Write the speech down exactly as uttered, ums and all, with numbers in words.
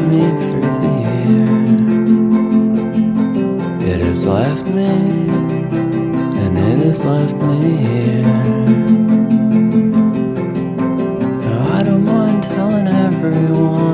got me through the year. It has left me, and it has left me here. Now I don't mind telling everyone